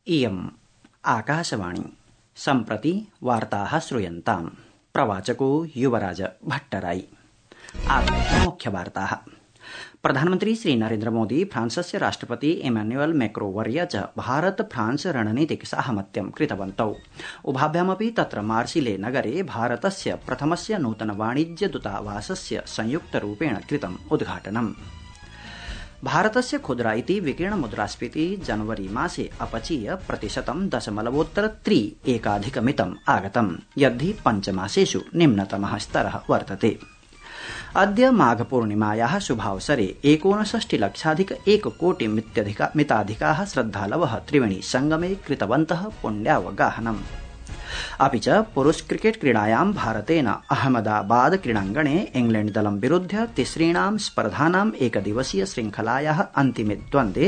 इयम् आकाशवाणी सम्प्रति वार्ताः श्रूयन्ताम्। प्रवाचको युवराज भट्टराई। मुख्यवार्ताः। प्रधानमन्त्री श्री नरेन्द्र मोदी फ्रांसस्य राष्ट्रपति इमैनुअल मैक्रो वर्य च भारत फ्रांस रणनीतिक साहमत्यं कृतवन्तौ। उभाभ्यामपि तत्र मार्सिले नगरे भारतस्य प्रथमस्य नूतन वाणिज्य दूतावासस्य संयुक्तरूपेण कृतम् उद्घाटनम्। भारतस्य खुदरा इति विकीर्ण मुद्रास्फीति जनवरी मासे अपचीय प्रतिशतं 0.3 आगतम्, यद्धि पञ्चमासेषु निम्नतमः स्तरः वर्तते। अद्य माघपूर्णिमायाः शुभावसरे 69,00,000 श्रद्धालवः त्रिवेणी संगमे कृतवन्तः पुण्यावगाहनम्। अपि च पुरुष क्रिकेट क्रीडायां भारतेन अहमदाबाद क्रीडाङ्गणे इंग्लैण्ड दलं विरुध्य तिसृणां स्पर्धानां एकदिवसीय श्रृंखलायाः अन्तिमे द्वन्द्वे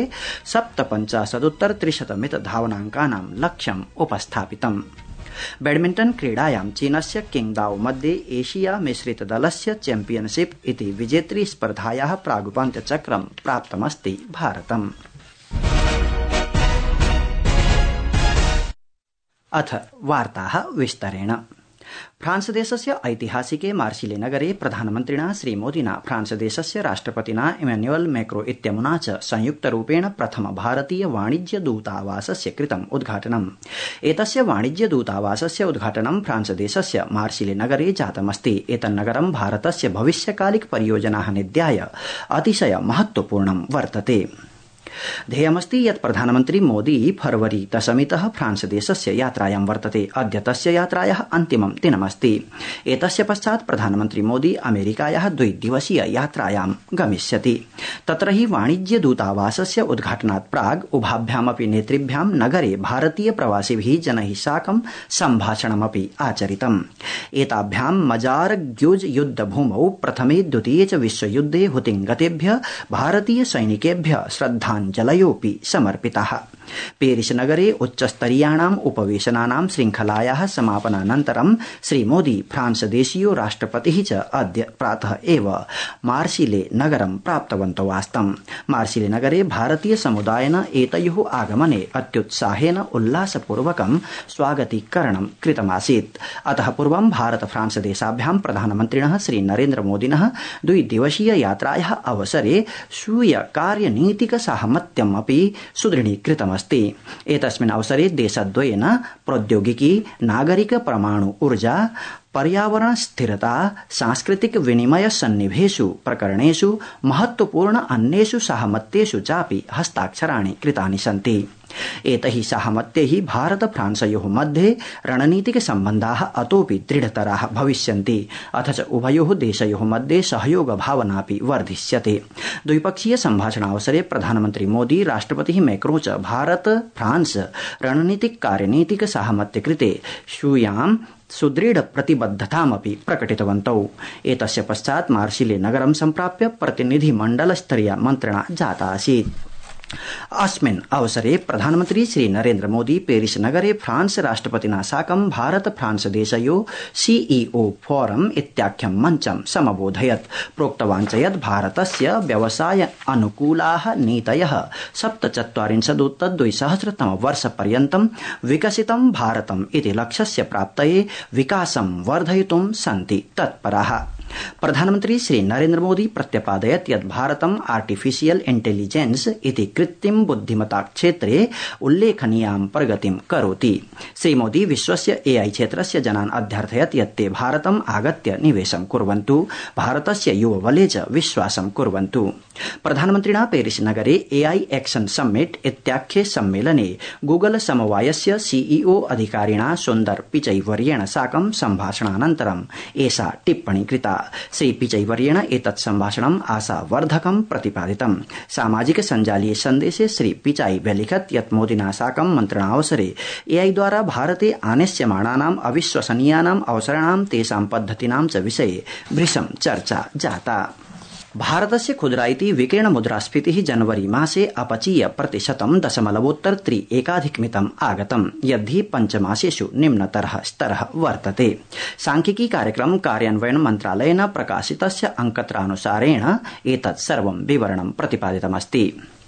57-300 धावनाङ्कानां लक्ष्यम् उपस्थापितम्। बैडमिण्टन क्रीडायां चीनस्य किंगदाओ मध्ये एशिया मिश्रित दलस्य चैम्पियनशिप इति विजेतृ स्पर्धायाः प्रागुपन्त्यचक्रं प्राप्तमस्ति भारतम्। अथ वार्ताः विस्तरेण। फ्रांसदेशस्य ऐतिहासिके मार्सिले नगरे प्रधानमन्त्रिणा श्रीमोदिना फ्रांसदेशस्य राष्ट्रपतिना इमैनुअल मैक्रो इत्यमुना च संयुक्तरूपेण प्रथम भारतीय वाणिज्य दूतावासस्य कृतम् उद्घाटनम्। एतस्य वाणिज्य दूतावासस्य उद्घाटनं फ्रांसदेशस्य मार्सिले नगरे जातमस्ति। एतन्नगरं भारतस्य भविष्यकालिक परियोजनाः निध्याय अतिशय महत्वपूर्णं वर्तते। ध्येयमस्ति यत् प्रधानमन्त्री मोदी फरवरी 10 फ्रांसदेशस्य यात्रायां वर्तते। अद्य तस्य यात्रायाः अन्तिमं दिनमस्ति। एतस्य पश्चात् प्रधानमन्त्री मोदी अमेरिकायाः 2 दिवसीय यात्रायां गमिष्यति। तत्र हि वाणिज्य दूतावासस्य उद्घाटनात् प्राग् उभाभ्यामपि नेतृभ्यां नगरे भारतीय प्रवासिभिः जनैः साकं सम्भाषणमपि आचरितम्। एताभ्यां मजार ग्युज युद्धभूमौ प्रथमे द्वितीये च विश्वयुद्धे हुतिङ्गतेभ्यः भारतीय सैनिकेभ्यः श्रद्धाञ्जलयोऽपि समर्पिताः। पेरिस नगरे उच्चस्तरीयाणाम् उपवेशनानां श्रृंखलायाः समापनानन्तरं श्रीमोदी फ्रांसदेशीयो राष्ट्रपतिः च अद्य प्रातः एव मार्सिले नगरं प्राप्तवन्तौ आस्तम्। मार्सिले नगरे भारतीय समुदायेन एतयोः आगमने अत्युत्साहेन उल्लासपूर्वकं स्वागतीकरणं कृतमासीत्। अतः पूर्वं भारत फ्रांस देशाभ्यां प्रधानमन्त्रिणः श्री नरेन्द्र मोदिनः 2 दिवसीय यात्रायाः अवसरे स्वीय कार्यनीतिक साहमत्यमपि सुदृढीकृतम् अस्ति। एतस्मिन् अवसरे देशद्वयेन प्रौद्योगिकी, नागरिक परमाणु ऊर्जा, पर्यावरण स्थिरता, सांस्कृतिक विनिमय सन्निवेषु प्रकरणेषु महत्वपूर्ण अन्येषु साहमत्येषु चापि हस्ताक्षराणि कृतानि सन्ति। एतैः साहमत्यैः भारत फ्रांसयोः मध्ये रणनीतिक सम्बन्धाः अतोऽपि दृढतराः भविष्यन्ति। अथ च उभयोः देशयोः मध्ये सहयोग भावनापि वर्धिष्यते। द्विपक्षीय सम्भाषणावसरे प्रधानमन्त्री मोदी राष्ट्रपतिः मैक्रो च भारत फ्रांस रणनीतिक कार्यनीतिक साहमत्य कृते स्वीयां सुदृढ़ प्रतिबद्धतामपि प्रकटितवन्तौ। एतस्य पश्चात् मार्सिले नगरं सम्प्राप्य प्रतिनिधिमण्डलस्तरीया मन्त्रणा जाता आसीत्। अस्मिन् अवसरे प्रधानमन्त्री श्री नरेन्द्र मोदी पेरिस नगरे फ्रांस राष्ट्रपतिना साकं भारत फ्रांस देशयोः सीईओ फोरम इत्याख्यं मञ्चं समबोधयत्। प्रोक्तवान् च यत् भारतस्य व्यवसाय अनुकूलाः नीतयः 47-200 वर्षपर्यन्तं विकसितं भारतम् इति लक्ष्यस्य प्राप्तये विकासं वर्धयितुं सन्ति तत्पराः। प्रधानमन्त्री श्री नरेन्द्र मोदी प्रत्यपादयत् यत् भारतम् आर्टिफिशियल इंटेलिजेंस इति कृत्रिम बुद्धिमत्ता क्षेत्रे उल्लेखनीयां प्रगतिं करोति। श्रीमोदी विश्वस्य एआई क्षेत्रस्य जनान् अध्यर्थयत् यत् ते भारतम् आगत्य निवेशं कुर्वन्तु, भारतस्य युवबले च विश्वासं कुर्वन्तु। प्रधानमन्त्रिणा पेरिस नगरे एआई एक्शन समिट इत्याख्ये सम्मेलने गूगल समवायस्य सीईओ अधिकारिणा सुन्दर पिचई वर्येण साकं सम्भाषणानन्तरं एषा टिप्पणी कृता। श्री पिचई वर्येण एतत् सम्भाषणम् आशावर्धकं प्रतिपादितम्। सामाजिक सञ्जालीय सन्देशे श्री पिचाई व्यलिखत् यत् मोदिना साकं मन्त्रणावसरे एआई द्वारा भारते आनेष्यमाणानाम् अविश्वसनीयानाम् अवसराणां तेषां पद्धतीनां च विषये भृशं चर्चा जाता। भारतस्य खुदरा इति विकीर्ण मुद्रास्फीतिः जनवरी मासे अपचीय प्रतिशतं 0.3 आगतम्, यद्धि पञ्चमासेषु निम्नतरः स्तरः वर्तते। सांख्यिकी कार्यक्रम कार्यान्वयन मन्त्रालयेन प्रकाशितस्य अंकत्रानुसारेण एतत् सर्वं विवरणं प्रतिपादितमस्ति।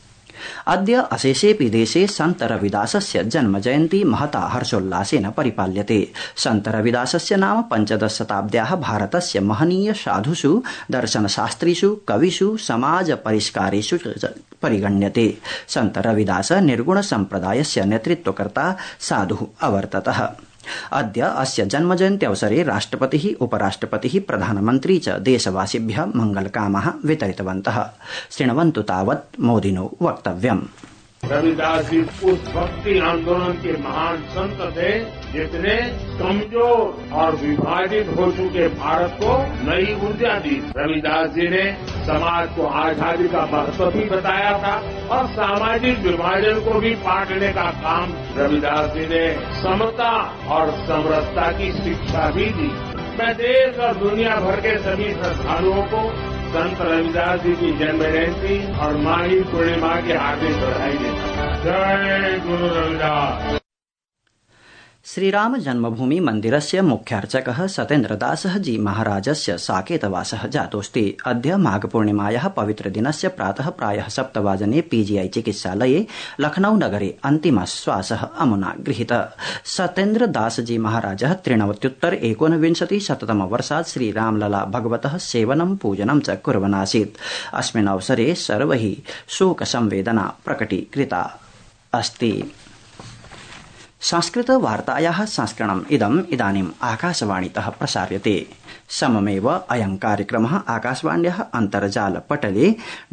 अद्य अशेषेऽपि देशे सन्त रविदासस्य जन्मजयन्ती महता हर्षोल्लासेन परिपाल्यते। सन्त रविदासस्य नाम 15 शताब्द्याः भारतस्य महनीय साधुषु, दर्शनशास्त्रिषु, कविषु, समाज परिष्कारेषु परिगण्यते। सन्त रविदास निर्गुण सम्प्रदायस्य नेतृत्वकर्ता साधुः अवर्ततः। अद्य अस्य जन्मजयन्त्यवसरे राष्ट्रपतिः, उपराष्ट्रपतिः, प्रधानमन्त्री च देशवासिभ्यः मंगलकामनाः वितरितवन्तः। शृण्वन्तु तावत् मोदिनो वक्तव्यम्। रविदास जी उस भक्ति आंदोलन के महान संत थे जिसने कमजोर और विभाजित हो चुके भारत को नई ऊर्जा दी। रविदास जी ने समाज को आजादी का महत्व भी बताया था और सामाजिक विभाजन को भी पाटने का काम रविदास जी ने समता और समरसता की शिक्षा भी दी। मैं देश और दुनिया भर के सभी श्रद्धालुओं को संत रविदास जी की जन्म जयंती और माही पूर्णिमा की हार्दिक बधाई देता हूं। जय गुरु रविदास। श्रीराम जन्मभूमि मन्दिरस्य मुख्यार्चकः सतेन्द्रदासः जी महाराजस्य साकेतवासः जातोऽस्ति। अद्य माघपूर्णिमायाः पवित्रदिनस्य प्रातः प्रायः 7 वादने पीजीआई चिकित्सालये लखनऊ नगरे अन्तिमश्वासः अमुना गृहीतः। सतेन्द्रदास जी महाराजः 93 19शततमवर्षात् श्रीरामलला भगवतः सेवनं पूजनं च कुर्वन् आसीत्। अस्मिन् अवसरे सर्वैः शोकसंवेदना प्रकटीकृता अस्ति। संस्कृत वार्तायाः संस्करणम् इदानीम् आकाशवाणीतः प्रसार्यते। सममेव अयं कार्यक्रमः आकाशवाण्याः अन्तर्जालपटले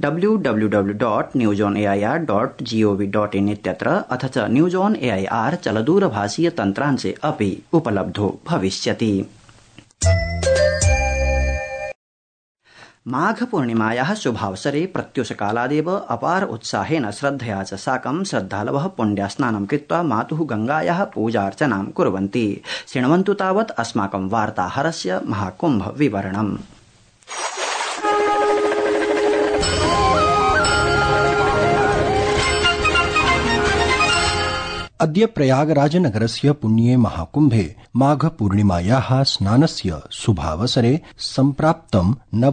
www.newsonair.gov.in इत्यत्र अथ च न्यूज ऑन एआईआर चलदूरभाषीय तन्त्रांशे अपि उपलब्धो भविष्यति। माघ पूर्णिमायाः शुभावसरे प्रत्युषकालादेव अपार उत्साहेन श्रद्धया च साकं श्रद्धालवः पुण्यस्नानं कृत्वा मातुः गंगायाः पूजार्चनां कुर्वन्ति। शृण्वन्तु तावत् अस्माकं वार्ताहरस्य महाकुम्भ विवरणम्। अद्य प्रयागराज नगरस्य पुण्ये महाकुम्भे माघ पूर्णिमायाः स्नानस्य शुभावसरे सम्प्राप्तं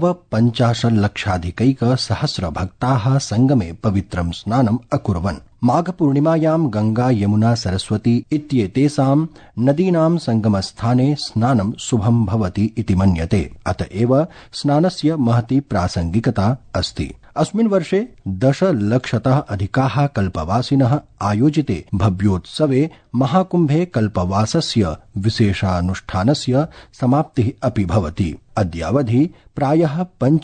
59,00,000 भक्ताः संगमे पवित्रं स्नानम् अकुर्वन्। माघ पूर्णिमायां गंगा, यमुना, सरस्वती इत्येतेषां नदीनां संगमस्थाने स्नानं शुभं भवति इति मन्यते। अत एव स्नानस्य महती प्रासंगिकता अस्ति। अस्मिन् वर्षे 10,00,000तः अधिकाः कल्पवासिनः आयोजिते भव्योत्सवे महाकुम्भे कल्पवासस्य विशेषानुष्ठानस्य समाप्तिः अपि भवति। अद्यावधि प्रायः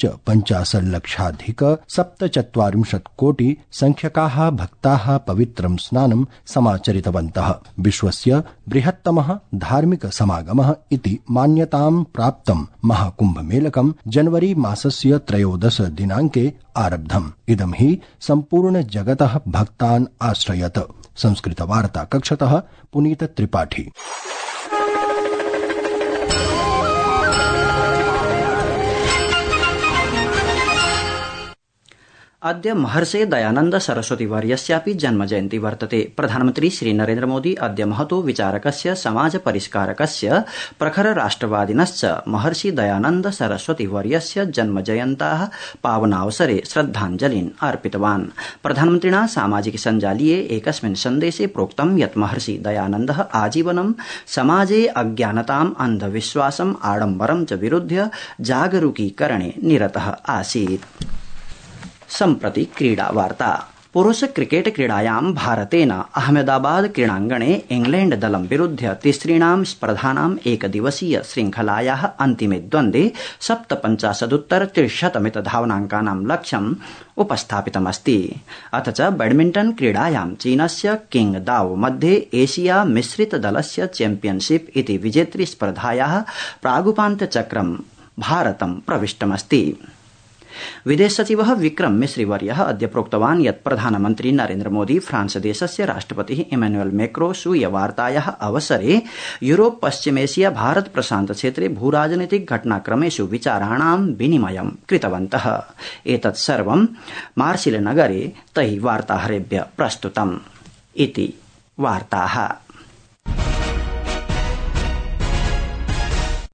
55,00,000 कोटि संख्यकाः भक्ताः पवित्रं स्नानं समाचरितवन्तः। विश्वस्य बृहत्तमः धार्मिक समागमः इति मान्यतां प्राप्तं महाकुम्भमेलकं जनवरी मासस्य 13 दिनाङ्के आरब्धम्। इदं हि सम्पूर्ण जगतः भक्तान् आश्रयत्। संस्कृत वार्ता कक्षतः पुनीत त्रिपाठी। अद्य महर्षे दयानन्द सरस्वती वर्यस्यापि जन्मजयन्ती वर्तते। प्रधानमन्त्री श्री नरेन्द्र मोदी अद्य महतो विचारकस्य, समाज परिष्कारकस्य, प्रखर राष्ट्रवादिनश्च महर्षि दयानन्द सरस्वती वर्यस्य जन्मजयन्त्याः पावनावसरे श्रद्धाञ्जलीन् अर्पितवान्। प्रधानमन्त्रिणा सामाजिक सञ्जालीये एकस्मिन् सन्देशे प्रोक्तं यत् महर्षि दयानन्दः आजीवनं समाजे अज्ञानताम्, अन्धविश्वासम्, आडम्बरं च विरुध्य जागरूकीकरणे निरतः आसीत्। सम्प्रति क्रीडा वार्ता। पुरुष क्रिकेट क्रीडायां भारतेन अहमदाबाद क्रीडाङ्गणे इंग्लैण्ड दलं विरुध्य तिसृणां स्पर्धानां एकदिवसीय श्रृंखलायाः अन्तिमे द्वन्द्वे 57-300 मित धावनाङ्कानां लक्ष्यम् उपस्थापितमस्ति। अथ च बैडमिण्टन क्रीडायां चीनस्य किंग दाओ मध्ये एशिया मिश्रित दलस्य चैम्पियनशिप इति विजेतृ स्पर्धायाः प्रागुपान्त्यचक्रं भारतं प्रविष्टमस्ति। विदेश सचिवः विक्रम मिश्रीवर्यः अद्य प्रोक्तवान् यत् प्रधानमन्त्री नरेन्द्र मोदी फ्रांस देशस्य राष्ट्रपतिः इमैनुअल मैक्रो स्वीय वार्तायाः अवसरे यूरोप, पश्चिमेशिया, भारत प्रशान्त क्षेत्रे भूराजनीतिक घटनाक्रमेषु विचाराणां विनिमयं कृतवन्तः। एतत् सर्वं मार्सिल नगरे तैः वार्ताहरेभ्यः प्रस्तुतम् इति वार्ताः।